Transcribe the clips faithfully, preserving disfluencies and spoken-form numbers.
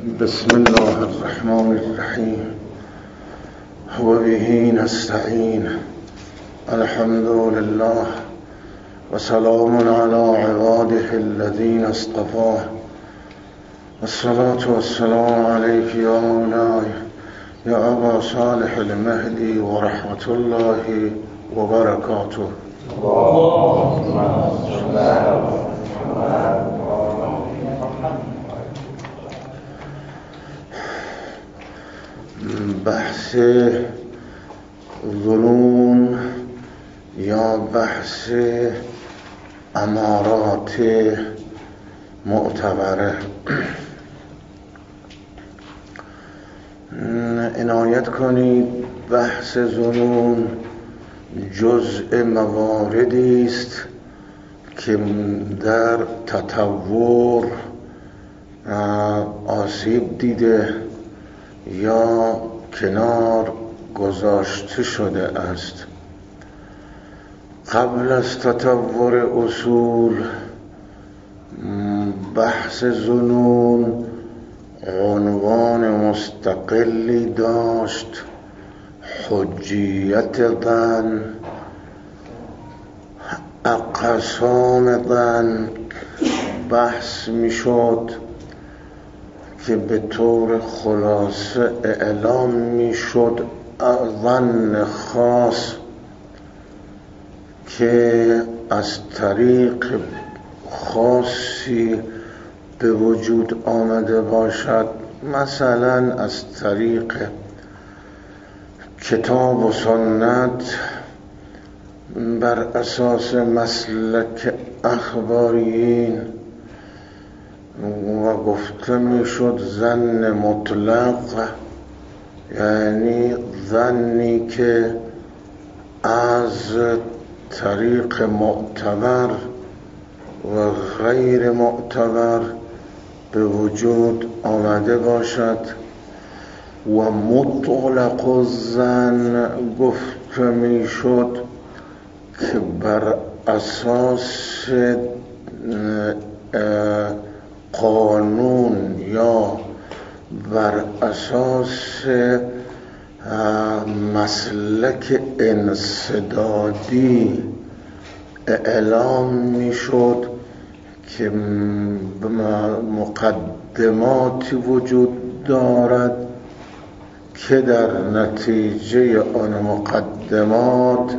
بسم الله الرحمن الرحیم و به نستعین الحمد لله و سلام علی عباده الذین اصطفاه الصلاة والسلام علیک یا مولاي یا ابا صالح المهدی و رحمت الله و برکاته. بحث ظنون یا بحث امارات معتبره. عنایت کنید بحث ظنون جزء مواردی است که در تطور آسیب دیده یا کنار گذاشته شده است. قبل از تطور اصول بحث ظنون عنوان مستقلی داشت، حجیت ظن، اقسام ظن بحث می شد که به طور خلاصه اعلام می شد ظن خاص که از طریق خاصی به وجود آمده باشد، مثلا از طریق کتاب و سنت بر اساس مسلک اخباریین، و گفته می شد ظن مطلق، یعنی ظنی که از طریق معتبر و غیر معتبر به وجود آمده باشد. و مطلق الظن گفته می شد که بر اساس قانون یا بر اساس مسلک انسدادی اعلام می شد که مقدماتی وجود دارد که در نتیجه آن مقدمات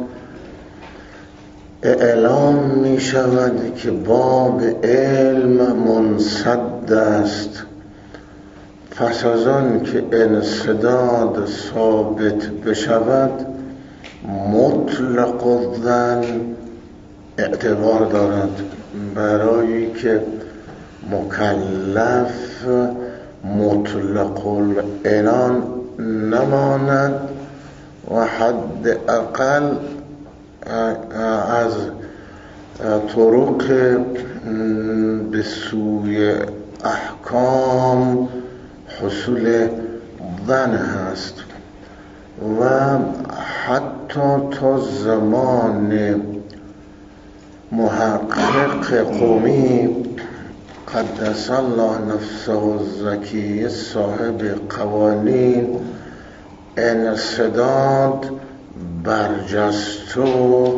اعلام می شود که باب علم منسد است. پس از آن که انسداد ثابت بشود مطلق الظن اعتبار دارد، برای که مکلف مطلق العنان نماند و حد اقل از طرق به سوی احکام حصول ظن هست. و حتی تا زمان محقق قمی قدس الله نفسه الزکی صاحب قوانین انسداد برجسته و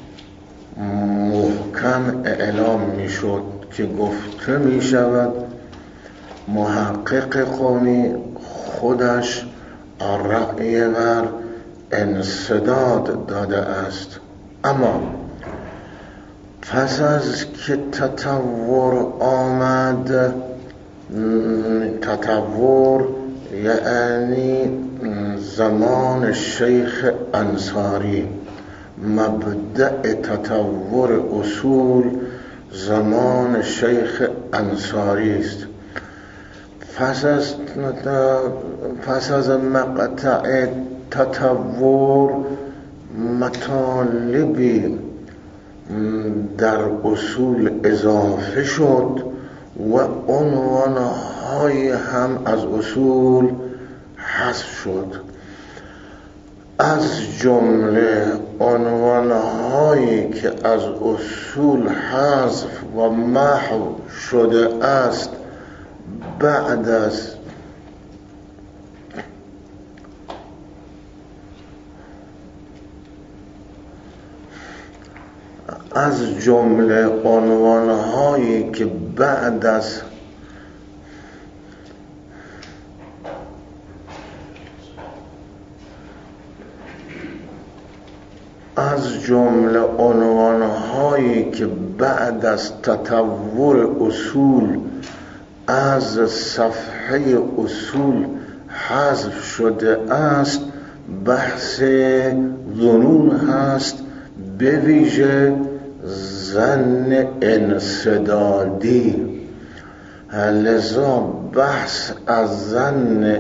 محکم اعلام می شد که گفته می شود محقق قومی خودش رأی بر انسداد داده است. اما پس از که تطور آمد، تطور یعنی زمان شیخ انصاری، مبدأ تطور اصول زمان شیخ انصاری است. پس از پس از مقطع تطور مطالبی در اصول اضافه شد و عنوانهای هم از اصول حذف شد. از جمله عنوانهایی که از اصول حذف و محو شده است بعد از از جمله عنوانهایی که بعد از از جمله عنوانهایی که بعد از تطور اصول از صفحه اصول حذف شده است بحث ظنون هست، به ویژه ظن انسدادی. لذا بحث از ظن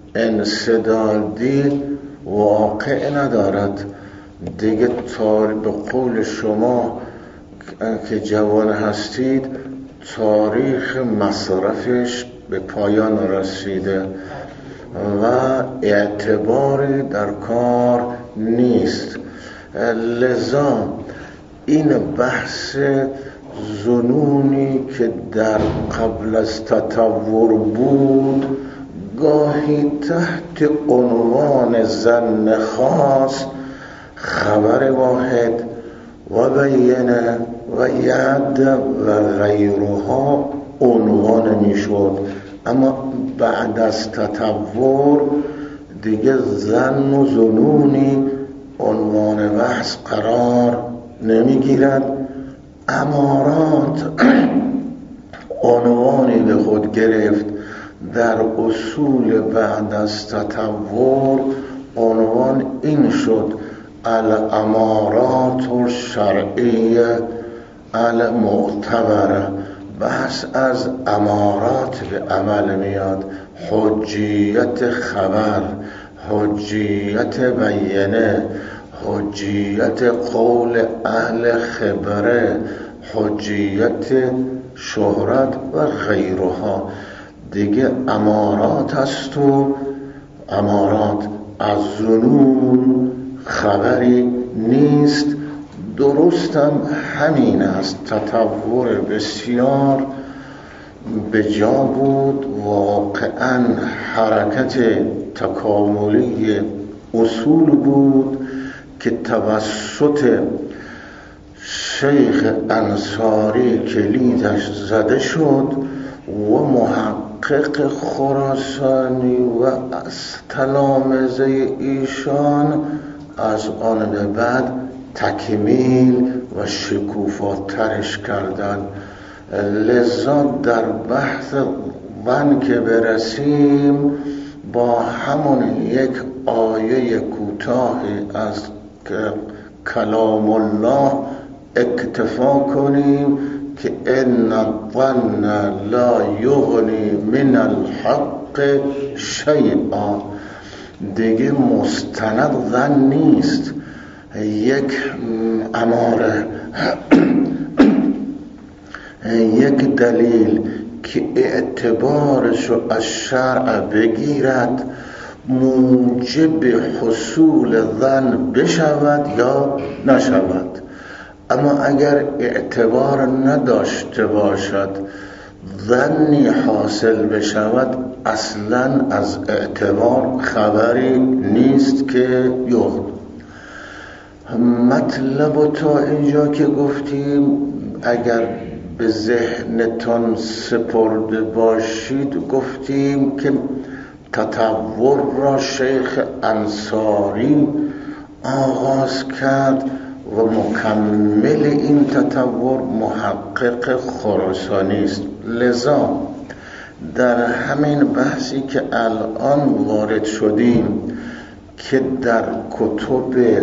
انسدادی واقع ندارد دیگه. به قول شما که جوان هستید تاریخ مصرفش به پایان رسیده و اعتباری در کار نیست. لذا این بحث ظنونی که در قبل از تطور بود گاهی تحت عنوان ظن خاص، خبر واحد و بینه و ید و غیرها عنوان می شد، اما بعد از تطور دیگه ظن و ظنونی عنوان بحث قرار نمی گیرد. امارات عنوانی به خود گرفت. در اصول بعد از تطور عنوان این شد: الامارات الشرعیه المعتبره. بحث از امارات به عمل میاد، حجیت خبر، حجیت بینه، حجیت قول اهل خبره، حجیت شهرت و غیرها. دیگه امارات هست و امارات از ظنون خبری نیست. درستم همین است. تطور بسیار به جا بود. واقعا حرکت تکاملی اصول بود که توسط شیخ انصاری کلیدش زده شد و محقق خراسانی و از تلامذه ایشان از آن به بعد تکمیل و شکوفاترش کردن. لذا در بحث ون که برسیم با همون یک آیه کوتاهی از کلام الله اکتفا کنیم که ان الظن لا یغنی من الحق شیئا. دیگه مستند ظن نیست، یک اماره یک دلیل که اعتبارشو از شرع بگیرد موجب حصول ظن بشود یا نشود. اما اگر اعتبار نداشته باشد ظنی حاصل بشود اصلا از اعتبار خبری نیست که یغن. مطلب تا اینجا که گفتیم اگر به ذهنتان سپرده باشید گفتیم که تطور را شیخ انصاری آغاز کرد و مکمل این تطور محقق خراسانی است. لذا در همین بحثی که الان وارد شدیم که در کتب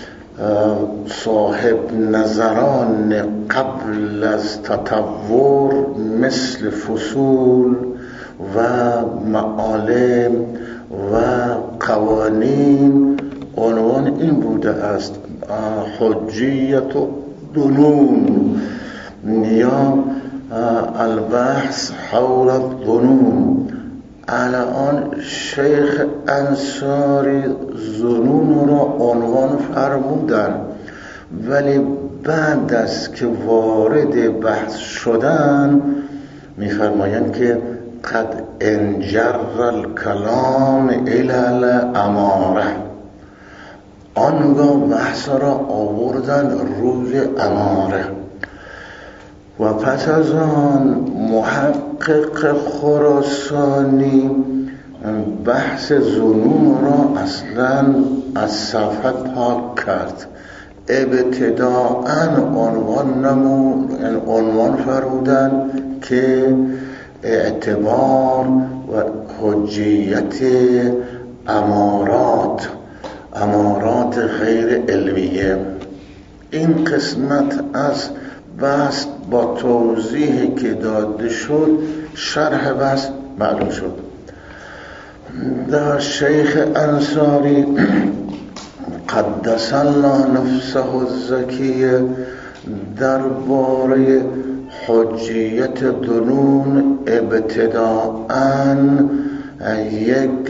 صاحب نظران قبل از تطور مثل فصول و معالم و قوانین عنوان این بوده است: حجیت و ظنون یا البحث حول الظنون. الان شیخ انصاری ظنون را عنوان فرمودن، ولی بعد از که وارد بحث شدن میفرمایند که قد انجر الکلام الی الاماره. آنگاه بحث را آوردن روی اماره و پس از آن محقق خراسانی بحث ظنون را اصلا از صفحه پاک کرد. ابتداءً عنوان نمود عنوان فرمودن که اعتبار و حجیت امارات امارات غیر علمیه. این قسمت از بحث با توضیحی که داده شد شرح بحث معلوم شد. در شیخ انصاری قدس الله نفسه الزکیه درباره حجیت دنون ابتداءً یک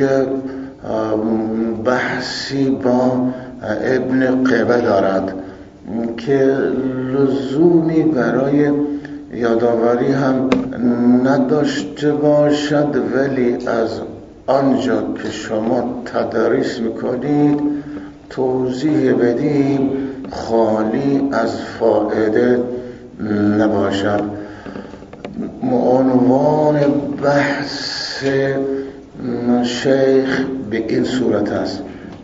بحثی با ابن قبه دارد که لزومی برای یادآوری هم نداشته باشد، ولی از آنجا که شما تدریس میکنید توضیح بدیم خالی از فائده نباشد. عنوان بحث شیخ به این صورت است: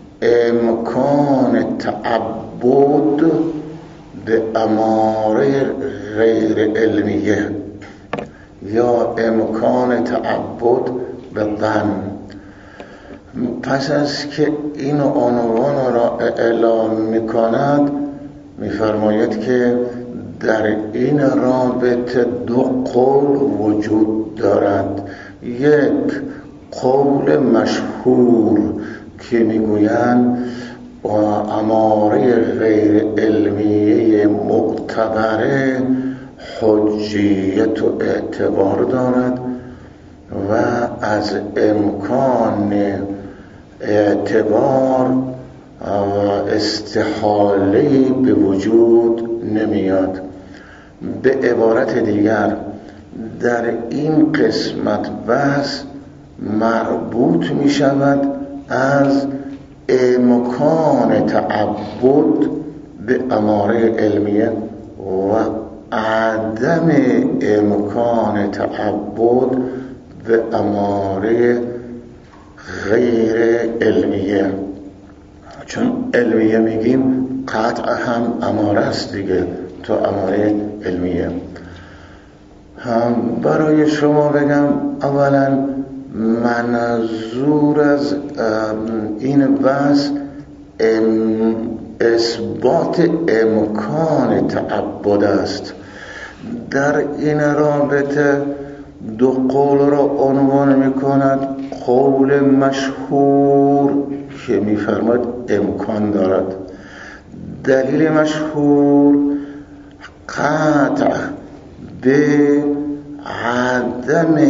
امکان تعبد به اماره غیر علمیه یا امکان تعبد به ظن. پس از که این عنوان را اعلام می کند می‌فرماید که در این رابطه دو قول وجود دارد. یک قول مشهور که میگویند اماره غیر علمیه معتبره حجیت و اعتبار دارد و از امکان اعتبار و استحاله به وجود نمیاد. به عبارت دیگر در این قسمت بحث مربوط می شود از امکان تعبد به اماره علمیه و عدم امکان تعبد به اماره غیر علمیه. چون علمیه میگیم قطع هم اماره است دیگه، تو اماره علمیه. هم برای شما بگم اولا منظور از این بحث اثبات امکان تعبد است. در این رابطه دو قول را عنوان می کند. قول مشهور که می فرماید امکان دارد. دلیل مشهور قطع به عدم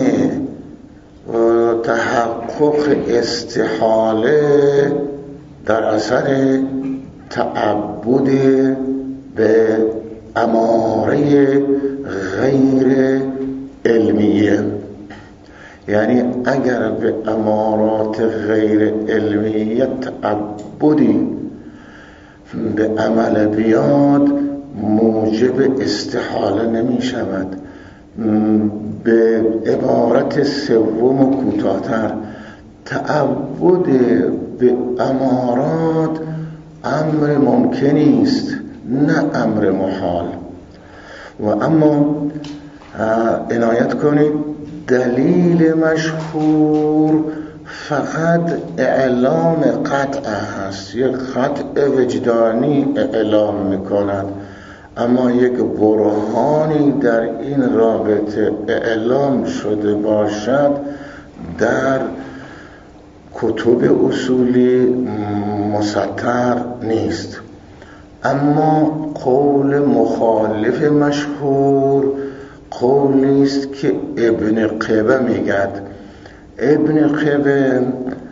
تحقق استحاله در اثر تعبد به اماره غیر علمیه. یعنی اگر به امارات غیر علمیه تعبدی به عمل بیاد موجب استحاله نمی شود. به عبارت سوم و کوتاه‌تر، تعبد به امارات امر ممکنی است نه امر محال. و اما عنایت کنید دلیل مشهور فقط اعلام قطع هست، یک قطع وجدانی اعلام میکند، اما یک برهانی در این رابطه اعلام شده باشد در کتب اصولی مسطر نیست. اما قول مخالف مشهور قولی است که ابن قبه میگد. ابن قبه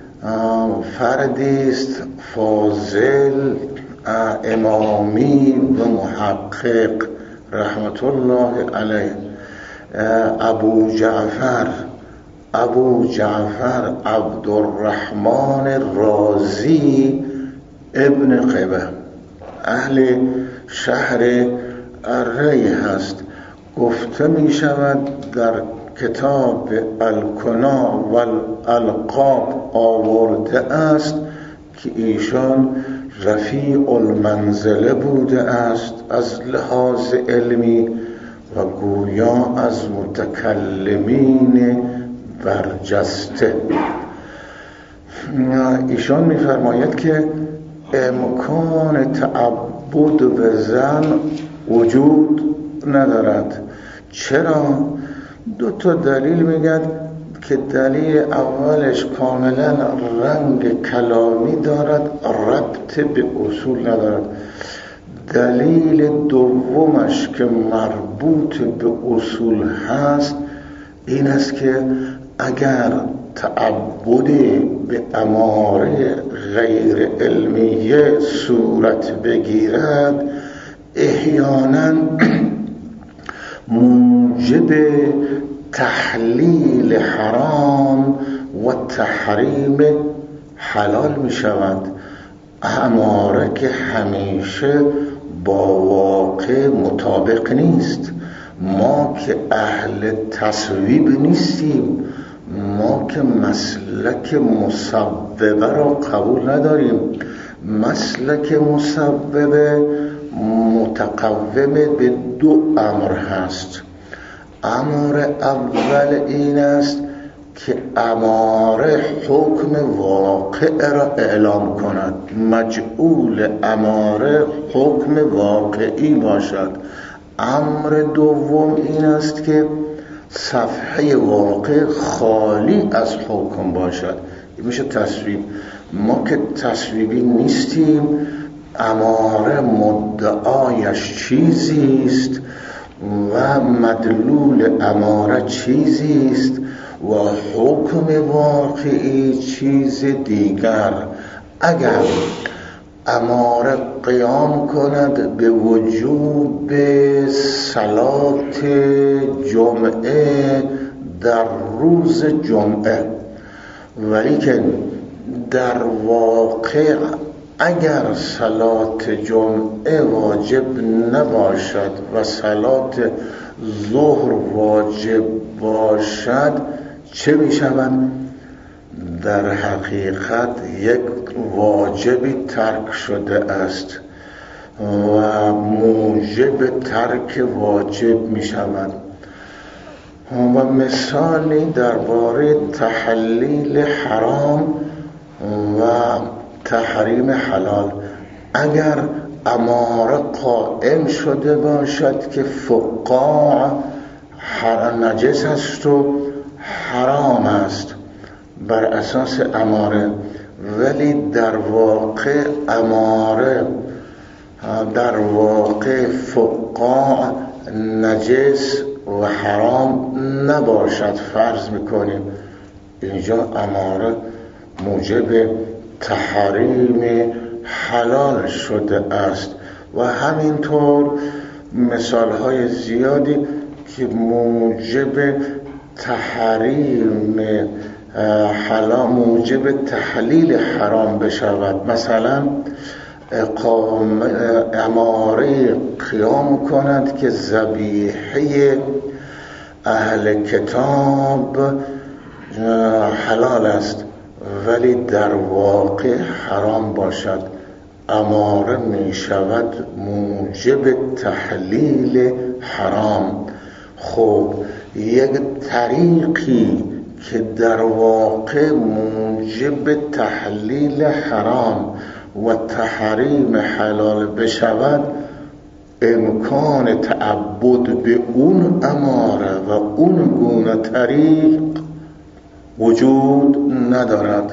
فردی است فاضل، امامی و محقق رحمت الله علیه. ابو جعفر ابو جعفر عبدالرحمن رازی ابن قبه اهل شهر ری هست. گفته می شود در کتاب الکنا و الالقاب آورده است که ایشان رفیع المنزله بوده است از لحاظ علمی و گویا از متکلمین برجسته. ایشان می‌فرماید که امکان تعبد به زن وجود ندارد. چرا؟ دو تا دلیل میگن که دلیل اولش کاملا رنگ کلامی دارد، ربط به اصول ندارد. دلیل دومش که مربوط به اصول هست این است که اگر تعبد به اماره غیر علمیه صورت بگیرد احیانا موجب تحلیل حرام و تحریم حلال می شود. اماره که همیشه با واقع مطابق نیست. ما که اهل تصویب نیستیم، ما که مسلک مسببه را قبول نداریم. مسلک مسببه متقوم به دو امر هست. امر اول این است که اماره حکم واقع را اعلام کند، مجعول اماره حکم واقعی باشد. امر دوم این است که صفحه واقع خالی از حکم باشد. این میشه تصویب. ما که تصویبی نیستیم، اماره مدعایش چیزی است و مدلول اماره چیزی است و حکم واقعی چیز دیگر. اگر اماره قیام کند به وجوب صلات جمعه در روز جمعه، ولیکن در واقع اگر صلات جمعه واجب نباشد و صلات ظهر واجب باشد چه می شود؟ در حقیقت یک واجبی ترک شده است و موجب ترک واجب می شود. و مثالی درباره تحلیل حرام و تحریم حلال، اگر اماره قائم شده باشد که فقاع نجس است و حرام است بر اساس اماره، ولی در واقع اماره در واقع فقاع نجس و حرام نباشد، فرض میکنیم اینجا اماره موجب تحریم حلال شده است. و همینطور مثال های زیادی که موجب تحریم حلال موجب تحلیل حرام بشود. مثلا اقام اماره قیام کند که ذبیحه اهل کتاب حلال است ولی در واقع حرام باشد، اماره می شود موجب تحلیل حرام. خب یک طریقی که در واقع موجب تحلیل حرام و تحریم حلال بشود امکان تعبد به اون اماره و اون گونه طریق وجود ندارد،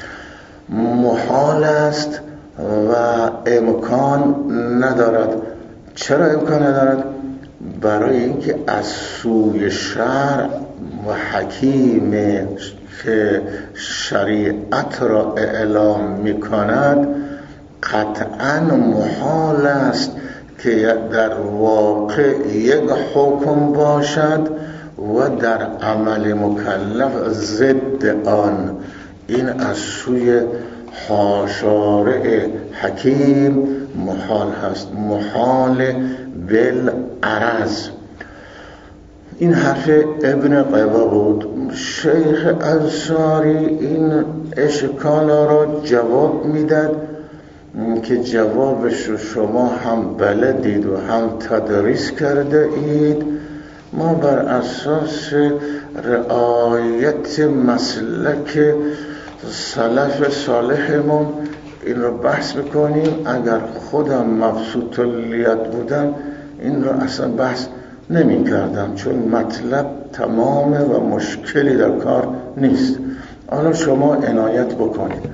محال است و امکان ندارد. چرا امکان ندارد؟ برای اینکه از سوی شرع و حکیم که شریعت را اعلام می کند قطعا محال است که در واقع یک حکم باشد و در عمل مکلف ضد آن. این از سوی شارع حکیم محال هست، محال بالعرض. این حرف ابن قبا بود. شیخ انصاری این اشکال را جواب میداد که جوابش رو شما هم بلدید و هم تدریس کرده اید. ما بر اساس رعایت مسلک سلف صالحمون این رو بحث میکنیم. اگر خودم مبسوط الیت بودم این رو اصلا بحث نمی کردم، چون مطلب تمامه و مشکلی در کار نیست. حالا شما عنایت بکنید.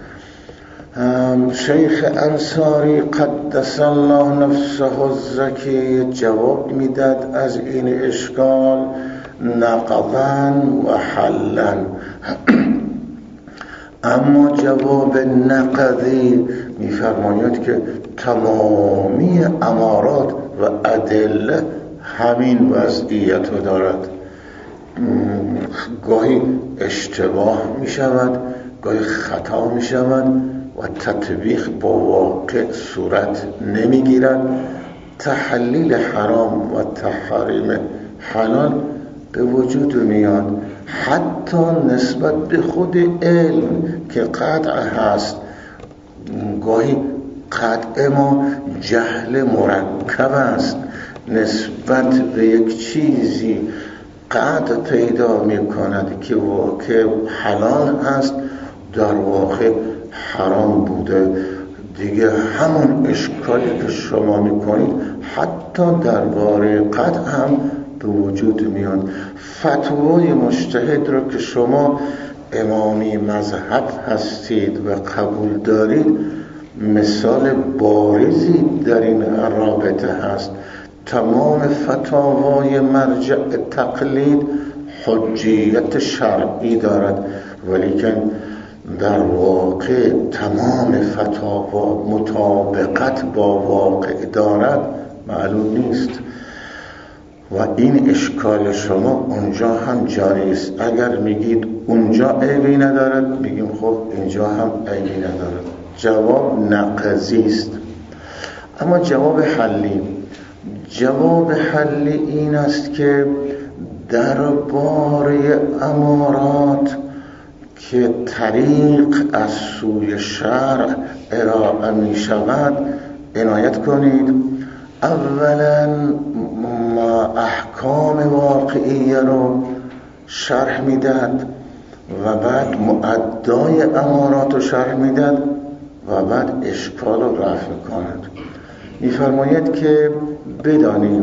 شیخ انصاری قدس الله نفسه الزکی جواب میداد از این اشکال نقضاً و حلاً. اما جواب نقضی میفرماید که تمامی امارات و ادله همین وضعیت رو دارد. گاهی اشتباه می شود، گاهی خطا می شود و تطبیق با واقع صورت نمی گیرد. تحلیل حرام و تحریم حلال به وجود میاد، حتی نسبت به خود علم که قطع هست. گاهی قطع ما جهل مرکب است، نسبت به یک چیزی قطع پیدا می کند که واقع حلال است، در واقع حرام بوده. دیگه همون اشکالی که شما می کنید حتی درباره قطع هم به وجود میاد. فتوای مجتهد رو که شما امامی مذهب هستید و قبول دارید، مثال بارزی در این رابطه هست. تمام فتاوای مرجع تقلید حجیت شرعی دارد، ولیکن در واقع تمام فتاوا مطابقت با واقع دارد معلوم نیست و این اشکال شما اونجا هم جاری است. اگر میگید اونجا عیبی ندارد، میگیم خب اینجا هم عیبی ندارد. جواب نقضی است. اما جواب حلی جواب حلی این است که درباره امارات که طریق از سوی شرع ارائه می شود عنایت کنید. اولا ما احکام واقعیه رو شرح میداد و بعد مؤدای امارات رو شرح میداد و بعد اشکال رو رفع میکند. میفرماید که بدانیم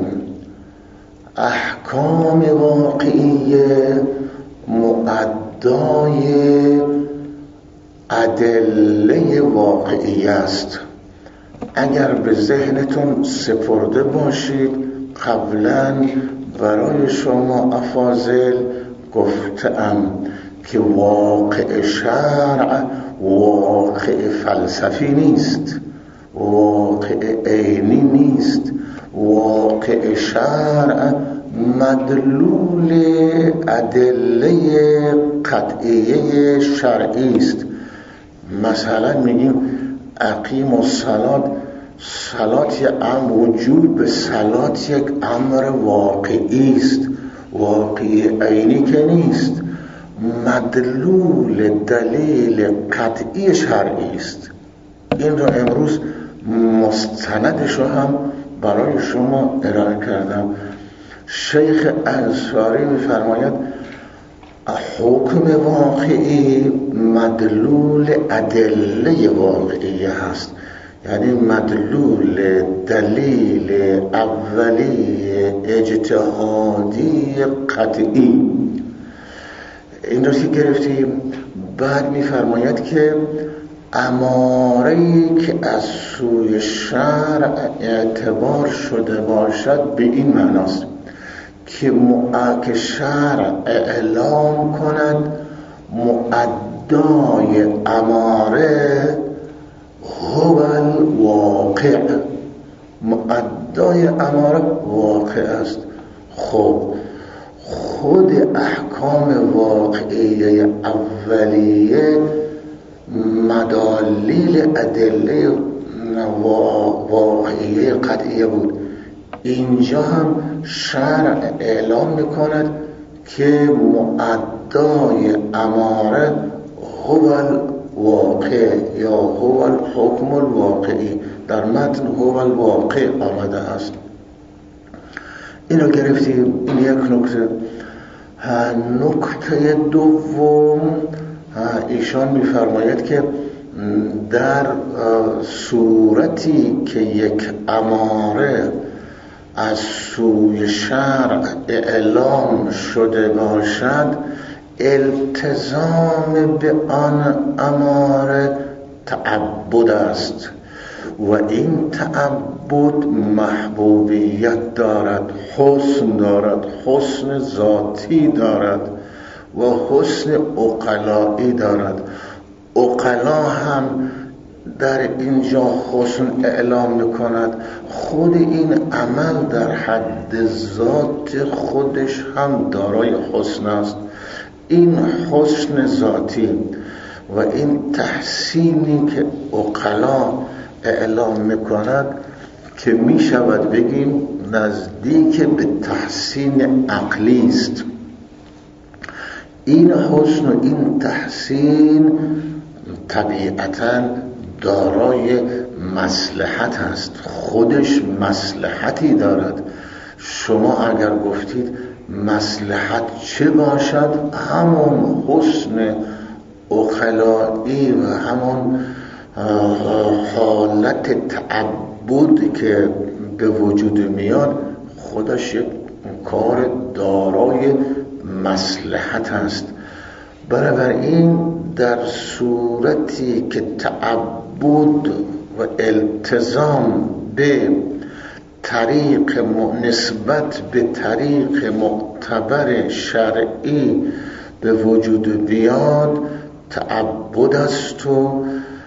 احکام واقعیه مؤدای ادله واقعی است. اگر به ذهنتون سپرده باشید، قبلا برای شما افاضل گفتم که واقع شرع واقع فلسفی نیست، واقع عینی نیست. واقع شرع مدلول ادله قطعیه شرعی است. مثلا میگیم اقیم الصلاة، صلات یک امر، وجود به صلات یک امر واقعی است، واقعی عینی که نیست. مدلول دلیل قطعی شرعی است. این رو امروز مستندش رو هم برای شما ارائه کردم. شیخ انصاری می‌فرماید حکم واقعی مدلول ادله واقعی هست، یعنی مدلول دلیل اولی اجتهادی قطعی. این رو که گرفتیم. بعد می‌فرماید که اماره‌ای که از سوی شرع اعتبار شده باشد به این معناست که که شرع اعلام کند مؤدای اماره هو الواقع، مؤدای اماره واقع است. خب خود احکام واقعیه اولیه مدالی ادله واقعیه قطعیه بود. اینجا هم شرع اعلام میکند که مؤدای اماره هو الواقع یا هو الحکم الواقعی، در متن هو الواقع آمده است. اینو گرفتیم. این یک نکته. نکته دوم، ایشان میفرماید که در صورتی که یک اماره از سوی شرع اعلام شده باشد، التزام به آن اماره تعبد است و این تعبد محبوبیت دارد، حسن دارد، حسن ذاتی دارد و حسن عقلایی دارد. عقلا هم در اینجا حسن اعلام میکند. خود این عمل در حد ذات خودش هم دارای حسن است. این حسن ذاتی و این تحسینی که عقلا اعلام میکند که میشود بگیم نزدیک به تحسین عقلی است. این حسن و این تحسین طبیعتاً دارای مصلحت است، خودش مصلحتی دارد. شما اگر گفتید مصلحت چه باشد، همون حسن عقلایی و همون حالت تعبد که به وجود میاد خودش یک کار دارای مصلحت است. بنابراین در صورتی که تعبد و التزام به طریق نسبت به طریق معتبر شرعی به وجود بیاد، تعبد است و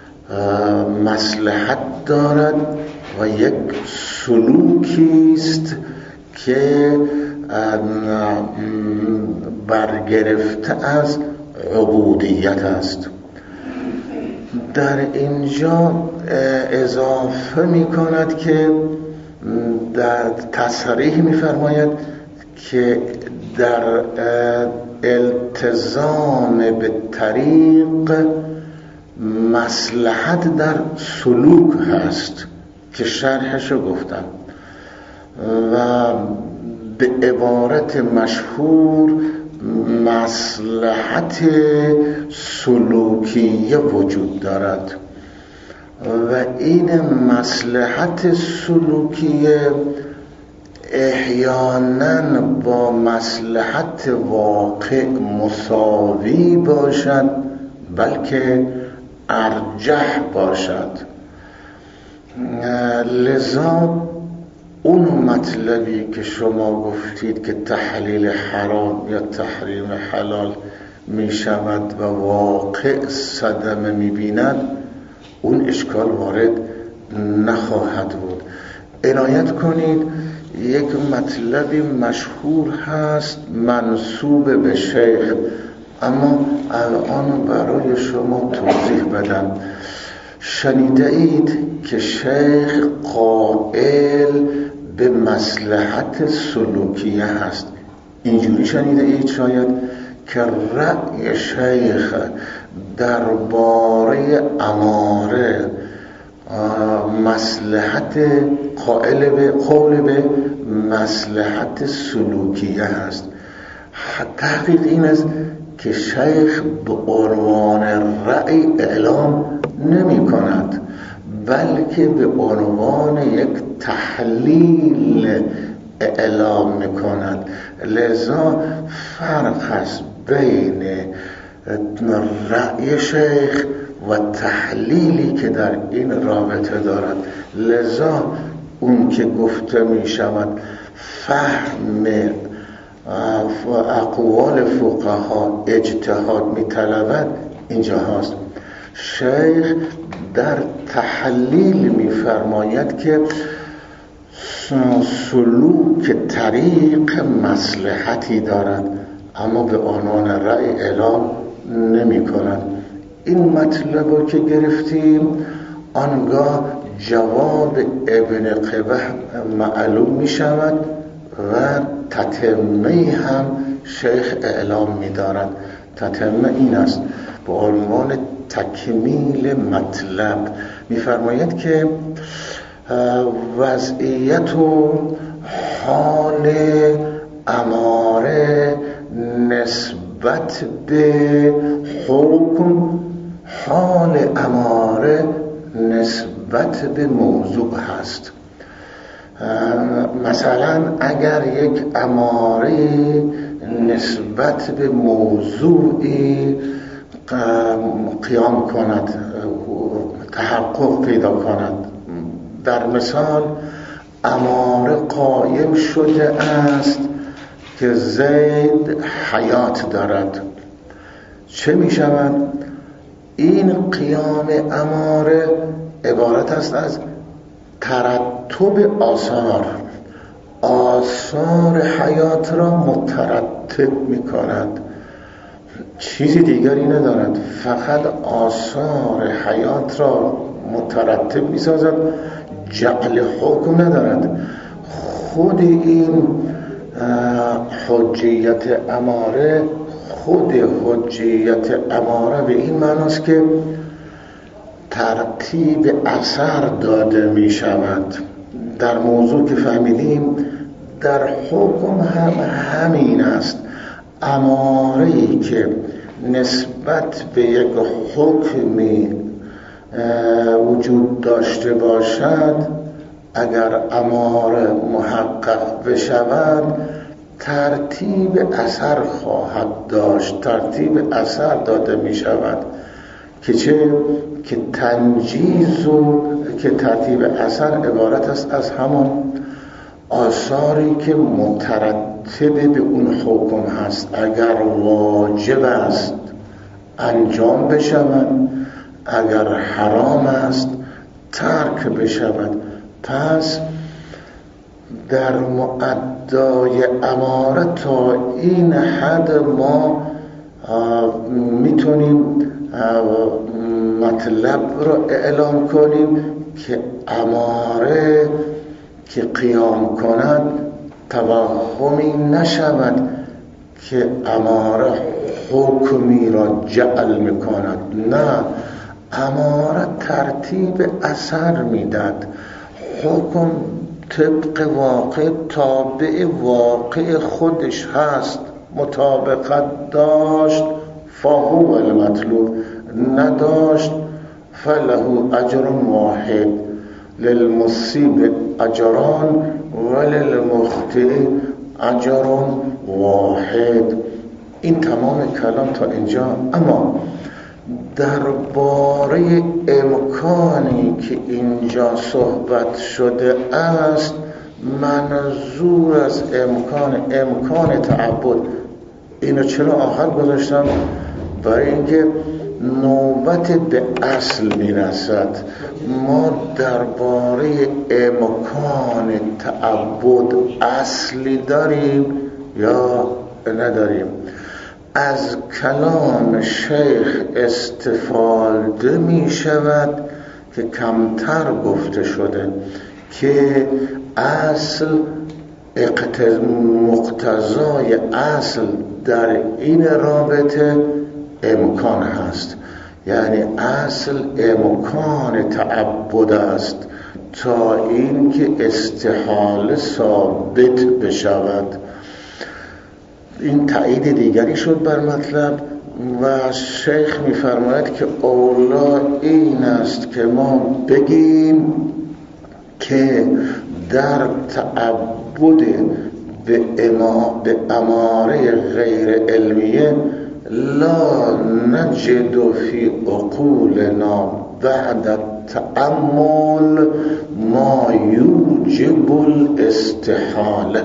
مصلحت دارد و یک سلوکی است که برگرفته از عبودیت است. در اینجا اضافه می کند که در تصریح می فرماید که در التزام به طریق مصلحت در سلوک هست که شرحشو گفتم و به عبارت مشهور مصلحت سلوکیه وجود دارد و این مصلحت سلوکیه احیانا با مصلحت واقع مساوی باشد، بلکه ارجح باشد. لذا اون مطلبی که شما گفتید که تحلیل حرام یا تحریم حلال می شود و واقع صدمه می بیند، اون اشکال وارد نخواهد بود. عنایت کنید یک مطلبی مشهور هست منسوب به شیخ، اما الان برای شما توضیح بدم. شنیده اید که شیخ قائل به مصلحت سلوکیه هست. اینجوری شنیده اید شاید که رأی شیخ درباره اماره مصلحت قائل به قول به مصلحت سلوکیه هست. تحقیق این است که شیخ به عنوان رأی اعلام نمی کند، بلکه به عنوان یک تحلیل اعلام می کند. لذا فرق است بین رأی شیخ و تحلیلی که در این رابطه دارد. لذا اون که گفته می شود فهم اقوال فقها اجتهاد می طلبد اینجا هست. شیخ در تحلیل می فرماید که سلوک طریق مصلحتی دارد، اما به عنوان رأی اعلام نمی کند. این مطلب رو که گرفتیم، آنگاه جواب ابن قبه معلوم می شود و تتمه هم شیخ اعلام می دارد. تتمه این است، به عنوان تکمیل مطلب می فرماید که وضعیت و حال اماره نسبت به حکم، حال اماره نسبت به موضوع هست. مثلا اگر یک اماره نسبت به موضوعی قیام کند، تحقق پیدا کند، در مثال اماره قائم شده است که زید حیات دارد، چه می شود؟ این قیام اماره عبارت است از ترتب آثار، آثار حیات را مترتب می کند، چیزی دیگری ندارد، فقط آثار حیات را مترتب می سازد، جعل حکم ندارد. خود این حجیت اماره، خود حجیت اماره به این معناست که ترتیب اثر داده می شود. در موضوع که فهمیدیم در حکم هم همین است. اماره‌ای که نسبت به یک حکمی وجود داشته باشد، اگر اماره محقق بشود ترتیب اثر خواهد داشت، ترتیب اثر داده می شود که چه؟ که تنجیز و که ترتیب اثر عبارت است از همان آثاری که مترتب به اون حکم هست. اگر واجب است انجام بشود، اگر حرام است ترک بشود. پس در معدای اماره تا این حد ما میتونیم مطلب رو اعلام کنیم که اماره که قیام کند توهمی نشود که اماره حکمی را جعل میکند. نه، اماره ترتیب اثر میداد. حکم طبق واقع تابع واقع خودش هست، مطابقت داشت فهو المطلوب، نداشت فله اجر واحد، للمصیب اجران وللمخطئ اجر واحد. این تمام کلام تا اینجا. اما درباره امکانی که اینجا صحبت شده است، منظور از امکان امکان تعبد، اینو چرا آخر گذاشتم؟ برای اینکه نوبت به اصل میرسد. ما درباره امکان تعبد اصلی داریم یا نداریم؟ از کلام شیخ استفاده می شود که کمتر گفته شده که اصل مقتضای اصل در این رابطه امکان هست، یعنی اصل امکان تعبد است تا این که استحاله ثابت بشود. این تایید دیگری شد بر مطلب و شیخ می‌فرماید که اولا این است که ما بگیم که در تعبد به, اما به اماره غیر علمیه لا نجد فی عقولنا بعد التأمل ما یوجب الاستحاله.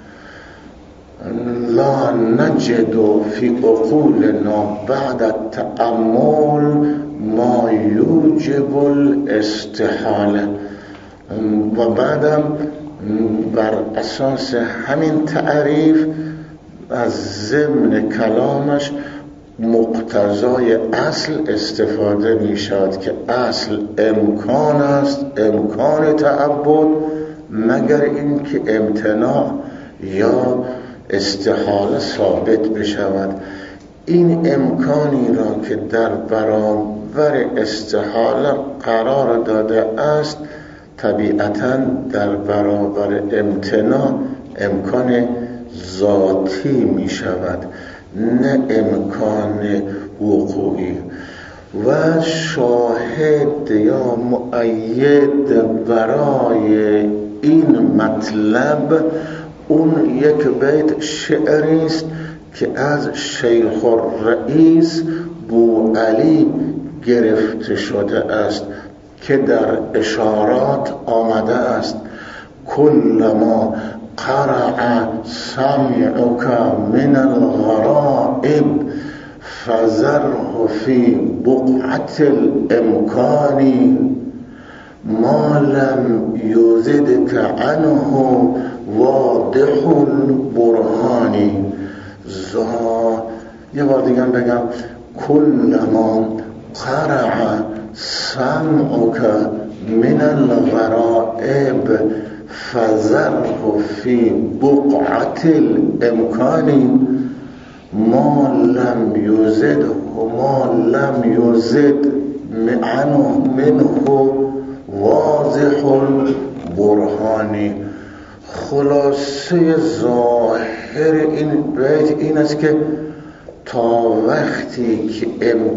لا نجد فی عقولنا بعد التأمل ما یوجب الاستحاله. و بعدم بر اساس همین تعریف از ضمن کلامش مقتضای اصل استفاده می شود که اصل امکان است، امکان تعبد، مگر اینکه امتناع یا استحاله ثابت بشود. این امکانی را که در برابر استحاله قرار داده است طبیعتاً در برابر امتناع امکان ذاتی می شود، نه امکان وقوعی. و شاهد یا مؤید برای این مطلب اون یک بیت شعری است که از شیخ الرئیس بوعلی گرفته شده است که در اشارات آمده است: کلما قرع سمعك من الغرائب فذره في بقعة الامکان ما لم یزدک عنه واضح البرهان. یه بار دیگه بگم: کلما قرع سمعك من الغرائب فذره في بقعة الامکان ما لم یزد ما لم یزد عنه منه واضح البرهان. خلاصه ظاهر این بیت این است که تا وقتی که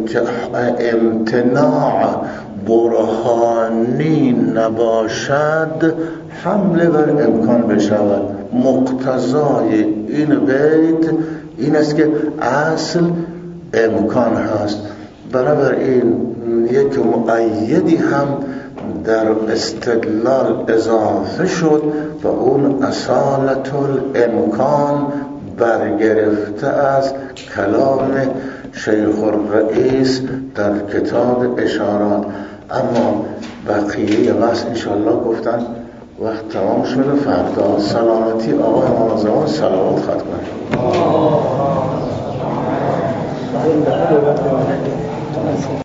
امتناع برهانی نباشد حمله بر امکان بشود. مقتضای این بیت این است که اصل امکان هست. بنابراین یک مؤیدی هم در استدلال اضافه شد و اون اصالت الامکان برگرفته از کلام شیخ الرئیس در کتاب اشارات. اما بقیه بس انشالله گفتن وقت تمام شده. فردا سلامتی آقای امام زمان صلوات خط کنید.